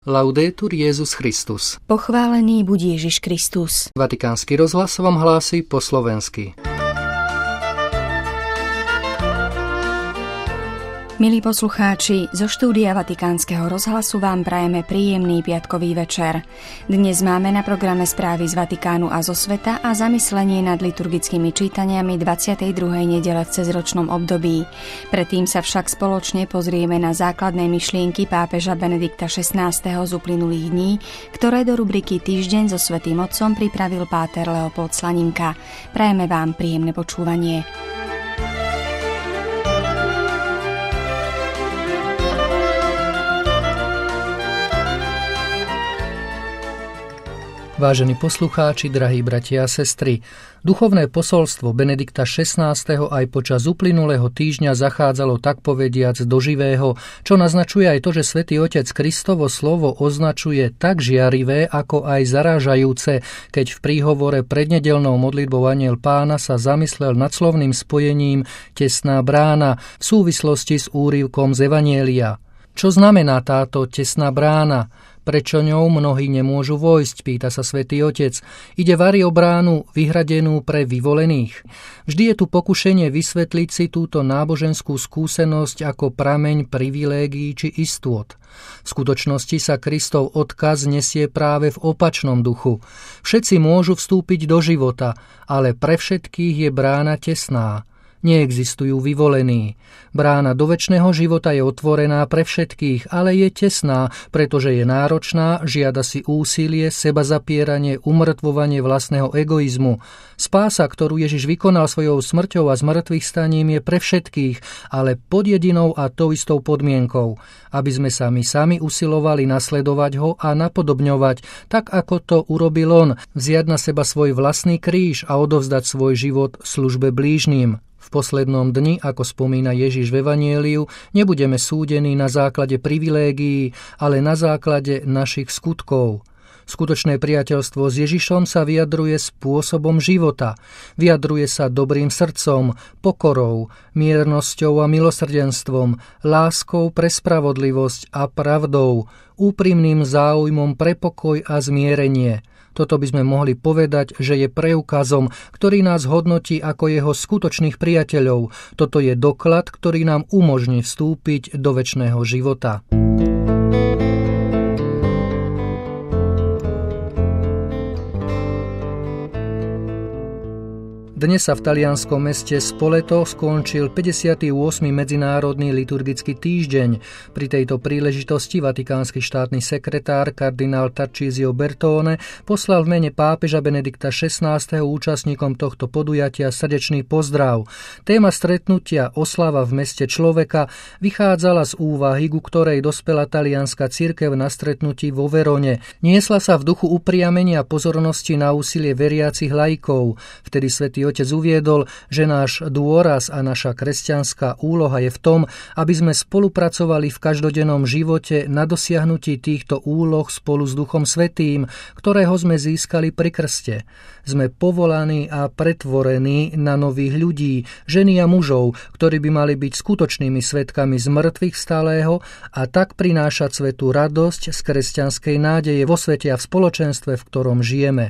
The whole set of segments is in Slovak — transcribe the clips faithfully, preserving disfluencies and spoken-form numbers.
Laudetur Jesus Christus. Pochválený buď Ježiš Kristus. Vatikánsky rozhlas vám hlási po slovensky. Milí poslucháči, zo štúdia Vatikánskeho rozhlasu vám prajeme príjemný piatkový večer. Dnes máme na programe správy z Vatikánu a zo sveta a zamyslenie nad liturgickými čítaniami dvadsiatej druhej nedele v cezročnom období. Predtým sa však spoločne pozrieme na základné myšlienky pápeža Benedikta šestnásteho z uplynulých dní, ktoré do rubriky Týždeň so Svätým Otcom pripravil páter Leopold Slaninka. Prajeme vám príjemné počúvanie. Vážení poslucháči, drahí bratia a sestry, duchovné posolstvo Benedikta šestnásteho aj počas uplynulého týždňa zachádzalo tak povediac do živého, čo naznačuje aj to, že Svätý Otec Kristovo slovo označuje tak žiarivé, ako aj zarážajúce, keď v príhovore pred nedeľnou modlitbou Anjel Pána sa zamyslel nad slovným spojením tesná brána v súvislosti s úryvkom z Evanjelia. Čo znamená táto tesná brána? Prečo ňou mnohí nemôžu vojsť, pýta sa Svätý Otec. Ide vari o bránu vyhradenú pre vyvolených. Vždy je tu pokušenie vysvetliť si túto náboženskú skúsenosť ako prameň privilégií či istôt. V skutočnosti sa Kristov odkaz nesie práve v opačnom duchu. Všetci môžu vstúpiť do života, ale pre všetkých je brána tesná. Neexistujú vyvolení. Brána do večného života je otvorená pre všetkých, ale je tesná, pretože je náročná, žiada si úsilie, sebazapieranie, umrtvovanie vlastného egoizmu. Spása, ktorú Ježiš vykonal svojou smrťou a zmrtvých staním, je pre všetkých, ale pod jedinou a tou istou podmienkou, aby sme sa my sami usilovali nasledovať ho a napodobňovať, tak ako to urobil on, vziať na seba svoj vlastný kríž a odovzdať svoj život službe blížnym. V poslednom dni, ako spomína Ježiš v Evanjeliu, nebudeme súdení na základe privilégií, ale na základe našich skutkov. Skutočné priateľstvo s Ježišom sa vyjadruje spôsobom života. Vyjadruje sa dobrým srdcom, pokorou, miernosťou a milosrdenstvom, láskou pre spravodlivosť a pravdou, úprimným záujmom pre pokoj a zmierenie. Toto by sme mohli povedať, že je preukazom, ktorý nás hodnotí ako jeho skutočných priateľov. Toto je doklad, ktorý nám umožní vstúpiť do večného života. Dnes sa v talianskom meste Spoleto skončil päťdesiaty ôsmy medzinárodný liturgický týždeň. Pri tejto príležitosti vatikánsky štátny sekretár kardinál Tarcísio Bertone poslal v mene pápeža Benedikta šestnásteho účastníkom tohto podujatia srdečný pozdrav. Téma stretnutia Oslava v meste človeka vychádzala z úvahy, ku ktorej dospela talianska cirkev na stretnutí vo Verone. Niesla sa v duchu upriamenia pozornosti na úsilie veriacich laikov. Vtedy Svätý Otec uviedol, že náš dôraz a naša kresťanská úloha je v tom, aby sme spolupracovali v každodennom živote na dosiahnutí týchto úloh spolu s Duchom Svätým, ktorého sme získali pri krste. Sme povolaní a pretvorení na nových ľudí, ženy a mužov, ktorí by mali byť skutočnými svedkami z mŕtvych vstalého a tak prinášať svetu radosť z kresťanskej nádeje vo svete a v spoločenstve, v ktorom žijeme.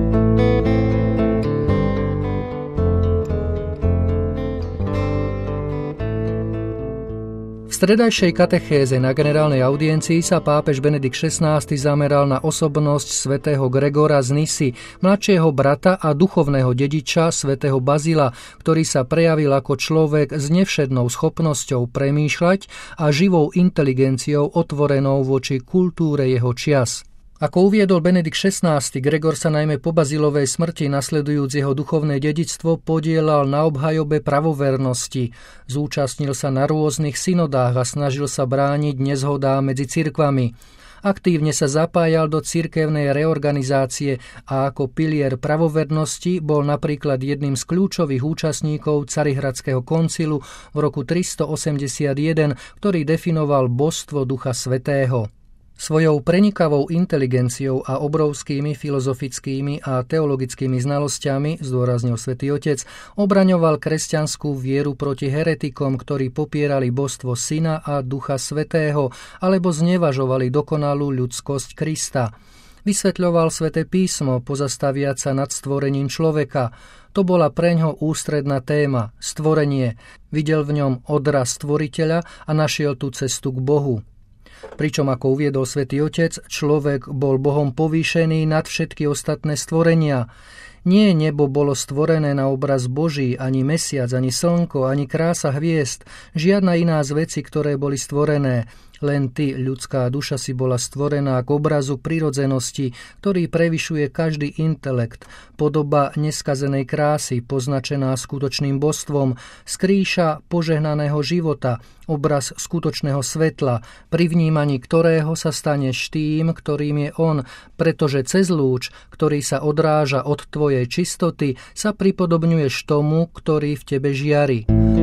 V stredajšej katechéze na generálnej audiencii sa pápež Benedikt šestnásty zameral na osobnosť svätého Gregora z Nisy, mladšieho brata a duchovného dediča svätého Bazila, ktorý sa prejavil ako človek s nevšednou schopnosťou premýšľať a živou inteligenciou otvorenou voči kultúre jeho čias. Ako uviedol Benedikt šestnásty, Gregor sa najmä po Bazilovej smrti, nasledujúc jeho duchovné dedičstvo, podielal na obhajobe pravovernosti. Zúčastnil sa na rôznych synodách a snažil sa brániť nezhodám medzi cirkvami. Aktívne sa zapájal do cirkevnej reorganizácie a ako pilier pravovernosti bol napríklad jedným z kľúčových účastníkov Carihradského koncilu v roku tristoosemdesiatjeden, ktorý definoval božstvo Ducha Svätého. Svojou prenikavou inteligenciou a obrovskými filozofickými a teologickými znalosťami, zdôraznil Svätý Otec, obraňoval kresťanskú vieru proti heretikom, ktorí popierali božstvo Syna a Ducha Svätého alebo znevažovali dokonalú ľudskosť Krista. Vysvetľoval Sväté písmo, pozastaviac sa nad stvorením človeka. To bola preňho ústredná téma, stvorenie. Videl v ňom odraz stvoriteľa a našiel tú cestu k Bohu. Pričom, ako uviedol Svätý Otec, človek bol Bohom povýšený nad všetky ostatné stvorenia. Nie nebo bolo stvorené na obraz Boží, ani mesiac, ani slnko, ani krása hviezd, žiadna iná z vecí, ktoré boli stvorené. Len ty, ľudská duša, si bola stvorená k obrazu prirodzenosti, ktorý prevyšuje každý intelekt, podoba neskazenej krásy, poznačená skutočným božstvom, skríša požehnaného života, obraz skutočného svetla, pri vnímaní ktorého sa staneš tým, ktorým je on, pretože cez lúč, ktorý sa odráža od tvojej čistoty, sa pripodobňuješ tomu, ktorý v tebe žiari.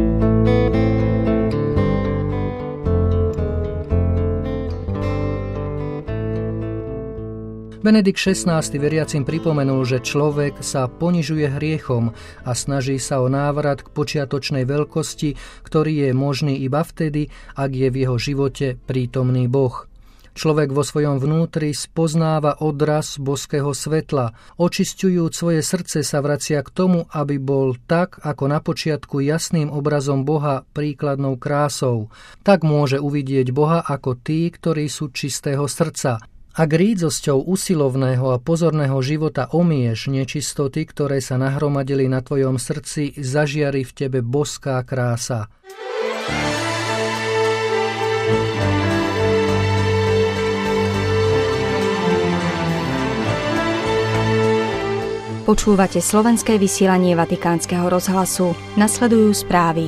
Benedikt šestnásty veriacim pripomenul, že človek sa ponižuje hriechom a snaží sa o návrat k počiatočnej veľkosti, ktorý je možný iba vtedy, ak je v jeho živote prítomný Boh. Človek vo svojom vnútri spoznáva odraz božského svetla. Očisťujúc svoje srdce sa vracia k tomu, aby bol tak, ako na počiatku jasným obrazom Boha, príkladnou krásou. Tak môže uvidieť Boha ako tí, ktorí sú čistého srdca. Ak rídzosťou usilovného a pozorného života omieš nečistoty, ktoré sa nahromadili na tvojom srdci, zažiari v tebe božská krása. Počúvate slovenské vysielanie Vatikánskeho rozhlasu. Nasledujú správy.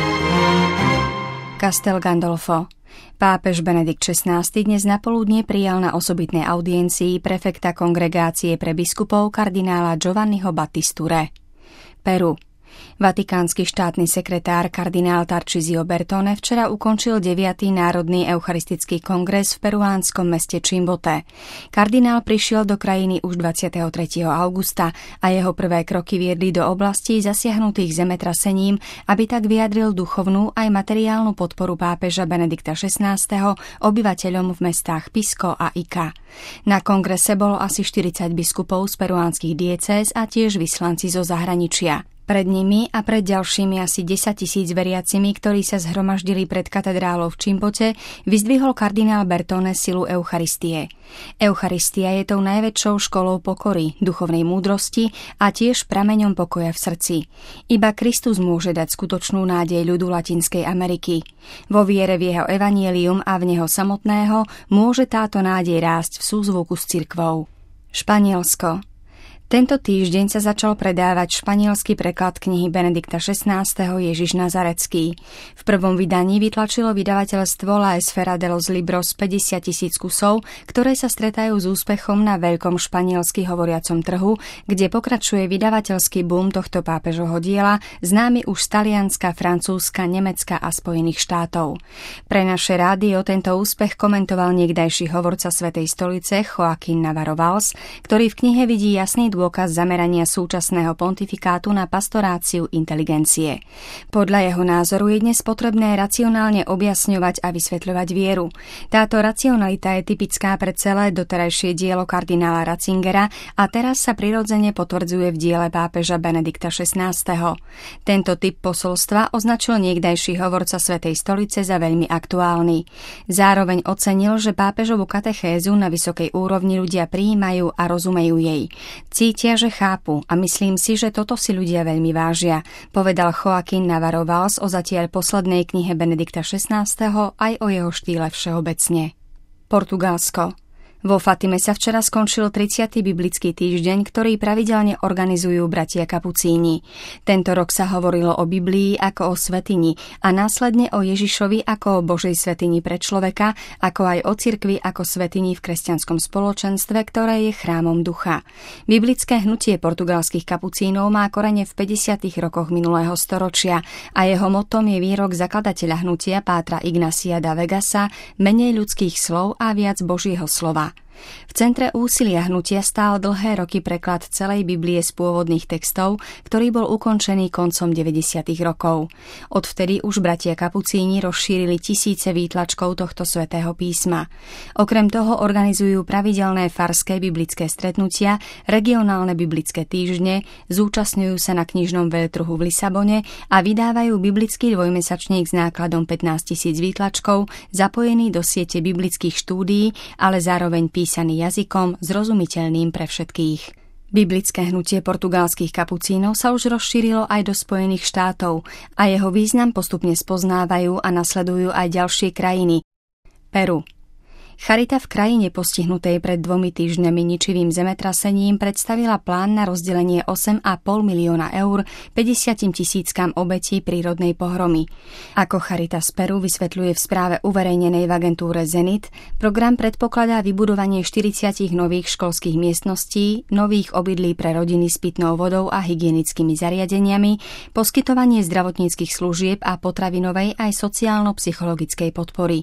Castel Gandolfo. Pápež Benedikt šestnásty dnes napoludne prijal na osobitnej audiencii prefekta kongregácie pre biskupov kardinála Giovanniho Battisture. Peru. Vatikánsky štátny sekretár kardinál Tarcísio Bertone včera ukončil deviaty národný eucharistický kongres v peruánskom meste Chimbote. Kardinál prišiel do krajiny už dvadsiateho tretieho augusta a jeho prvé kroky viedli do oblastí zasiahnutých zemetrasením, aby tak vyjadril duchovnú aj materiálnu podporu pápeža Benedikta šestnásteho obyvateľom v mestách Pisco a Ica. Na kongrese bolo asi štyridsať biskupov z peruánskych diecéz a tiež vyslanci zo zahraničia. Pred nimi a pred ďalšími asi desaťtisíc veriacimi, ktorí sa zhromaždili pred katedrálou v Chimbote, vyzdvihol kardinál Bertone silu Eucharistie. Eucharistia je tou najväčšou školou pokory, duchovnej múdrosti a tiež prameňom pokoja v srdci. Iba Kristus môže dať skutočnú nádej ľudu Latinskej Ameriky. Vo viere v jeho evanjelium a v neho samotného môže táto nádej rásť v súzvuku s cirkvou. Španielsko. Tento týždeň sa začal predávať španielský preklad knihy Benedikta šestnásteho Ježiš Nazarecký. V prvom vydaní vytlačilo vydavateľstvo La Esfera de los Libros päťdesiat tisíc kusov, ktoré sa stretajú s úspechom na veľkom španielsky hovoriacom trhu, kde pokračuje vydavateľský boom tohto pápežovho diela, známy už z Talianska, Francúzska, Nemecka a Spojených štátov. Pre naše rádio tento úspech komentoval niekdajší hovorca Svätej stolice Joaquín Navarro Valls, ktorý v knihe vidí jasný dôkaz zamerania súčasného pontifikátu na pastoráciu inteligencie. Podľa jeho názoru je dnes potrebné racionálne objasňovať a vysvetľovať vieru. Táto racionalita je typická pre celé doterajšie dielo kardinála Ratzingera a teraz sa prirodzene potvrdzuje v diele pápeža Benedikta šestnásteho. Tento typ posolstva označil niekdajší hovorca Svätej stolice za veľmi aktuálny. Zároveň ocenil, že pápežovú katechézu na vysokej úrovni ľudia prijímajú a rozumejú jej. Cítia, že chápu a myslím si, že toto si ľudia veľmi vážia, povedal Joaquín Navarro Valls o zatiaľ poslednej knihe Benedikta šestnásteho aj o jeho štýle všeobecne. Portugalsko. Vo Fatime sa včera skončil tridsiaty biblický týždeň, ktorý pravidelne organizujú bratia kapucíni. Tento rok sa hovorilo o Biblii ako o svätyni a následne o Ježišovi ako o Božej svätyni pre človeka, ako aj o cirkvi ako svätyni v kresťanskom spoločenstve, ktoré je chrámom ducha. Biblické hnutie portugalských kapucínov má korene v päťdesiatych rokoch minulého storočia a jeho motom je výrok zakladateľa hnutia pátra Ignacia da Vegasa: menej ľudských slov a viac Božieho slova. V centre úsilia hnutia stál dlhé roky preklad celej Biblie z pôvodných textov, ktorý bol ukončený koncom deväťdesiatych rokov. Odvtedy už bratia kapucíni rozšírili tisíce výtlačkov tohto svätého písma. Okrem toho organizujú pravidelné farské biblické stretnutia, regionálne biblické týždne, zúčastňujú sa na knižnom veľtrhu v Lisabone a vydávajú biblický dvojmesačník s nákladom pätnásť tisíc výtlačkov, zapojený do siete biblických štúdií, ale zároveň písma písaný jazykom, zrozumiteľným pre všetkých. Biblické hnutie portugalských kapucínov sa už rozšírilo aj do Spojených štátov a jeho význam postupne spoznávajú a nasledujú aj ďalšie krajiny. Peru. Charita v krajine postihnutej pred dvomi týždňami ničivým zemetrasením predstavila plán na rozdelenie osem a pol milióna eur päťdesiatim tisíckam obetí prírodnej pohromy. Ako Charita z Peru vysvetľuje v správe uverejnenej v agentúre Zenit, program predpokladá vybudovanie štyridsať nových školských miestností, nových obydlí pre rodiny s pitnou vodou a hygienickými zariadeniami, poskytovanie zdravotníckych služieb a potravinovej aj sociálno-psychologickej podpory.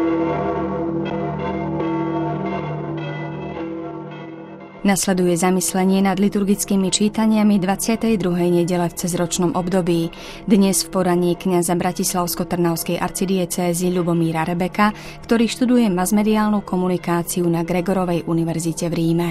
Nasleduje zamyslenie nad liturgickými čítaniami dvadsiatej druhej nedele v cezročnom období. Dnes v podaní kňaza bratislavsko-trnavskej arcidiecézy Ľubomíra Rebeka, ktorý študuje masmediálnu komunikáciu na Gregorovej univerzite v Ríme.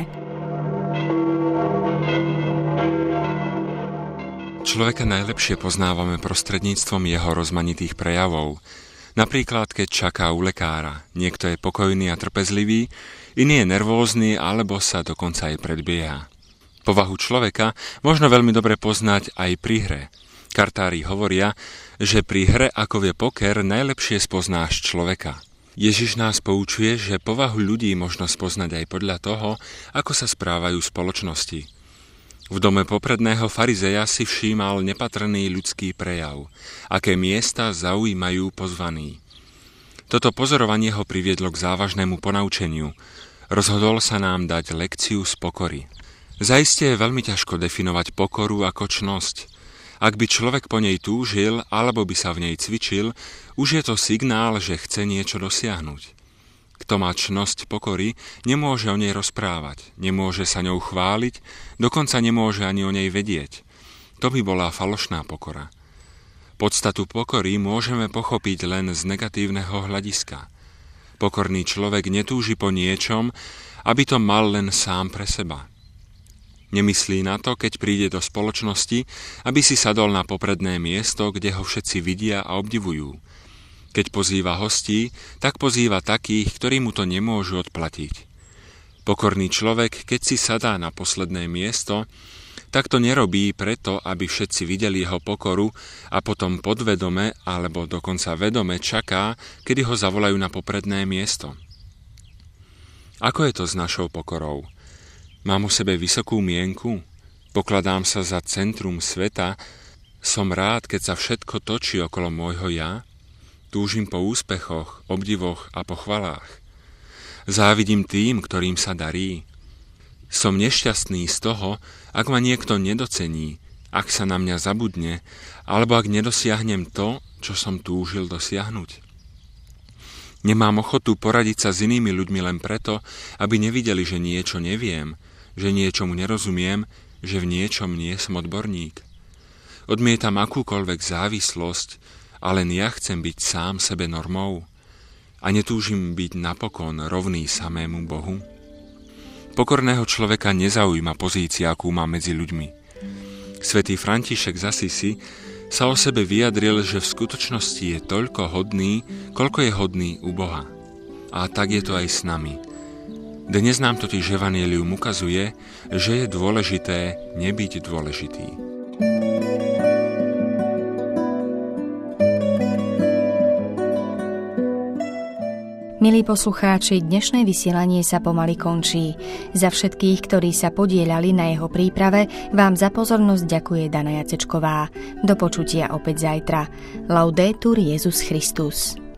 Človeka najlepšie poznávame prostredníctvom jeho rozmanitých prejavov. Napríklad, keď čaká u lekára. Niekto je pokojný a trpezlivý, iný je nervózny alebo sa dokonca aj predbieha. Povahu človeka možno veľmi dobre poznať aj pri hre. Kartári hovoria, že pri hre ako je poker najlepšie spoznáš človeka. Ježiš nás poučuje, že povahu ľudí možno spoznať aj podľa toho, ako sa správajú v spoločnosti. V dome popredného farizeja si všímal nepatrný ľudský prejav, aké miesta zaujímajú pozvaní. Toto pozorovanie ho priviedlo k závažnému ponaučeniu. Rozhodol sa nám dať lekciu z pokory. Zaiste je veľmi ťažko definovať pokoru ako čnosť. Ak by človek po nej túžil, alebo by sa v nej cvičil, už je to signál, že chce niečo dosiahnuť. Kto má čnosť pokory, nemôže o nej rozprávať, nemôže sa ňou chváliť, dokonca nemôže ani o nej vedieť. To by bola falošná pokora. Podstatu pokory môžeme pochopiť len z negatívneho hľadiska. Pokorný človek netúži po niečom, aby to mal len sám pre seba. Nemyslí na to, keď príde do spoločnosti, aby si sadol na popredné miesto, kde ho všetci vidia a obdivujú. Keď pozýva hostí, tak pozýva takých, ktorí mu to nemôžu odplatiť. Pokorný človek, keď si sadá na posledné miesto, tak to nerobí preto, aby všetci videli jeho pokoru a potom podvedome alebo dokonca vedome čaká, kedy ho zavolajú na popredné miesto. Ako je to s našou pokorou? Mám o sebe vysokú mienku? Pokladám sa za centrum sveta? Som rád, keď sa všetko točí okolo môjho ja? Túžim po úspechoch, obdivoch a pochvalách. Závidím tým, ktorým sa darí. Som nešťastný z toho, ak ma niekto nedocení, ak sa na mňa zabudne, alebo ak nedosiahnem to, čo som túžil dosiahnuť. Nemám ochotu poradiť sa s inými ľuďmi len preto, aby nevideli, že niečo neviem, že niečomu nerozumiem, že v niečom nie som odborník. Odmietam akúkoľvek závislosť, a len ja chcem byť sám sebe normou a netúžim byť napokon rovný samému Bohu. Pokorného človeka nezaujíma pozícia, akú má medzi ľuďmi. Svätý František z Asisi sa o sebe vyjadril, že v skutočnosti je toľko hodný, koľko je hodný u Boha. A tak je to aj s nami. Dnes nám totiž evanjelium ukazuje, že je dôležité nebyť dôležitý. Milí poslucháči, dnešné vysielanie sa pomaly končí. Za všetkých, ktorí sa podieľali na jeho príprave, vám za pozornosť ďakuje Dana Jacečková. Do počutia opäť zajtra. Laudetur Jesus Christus.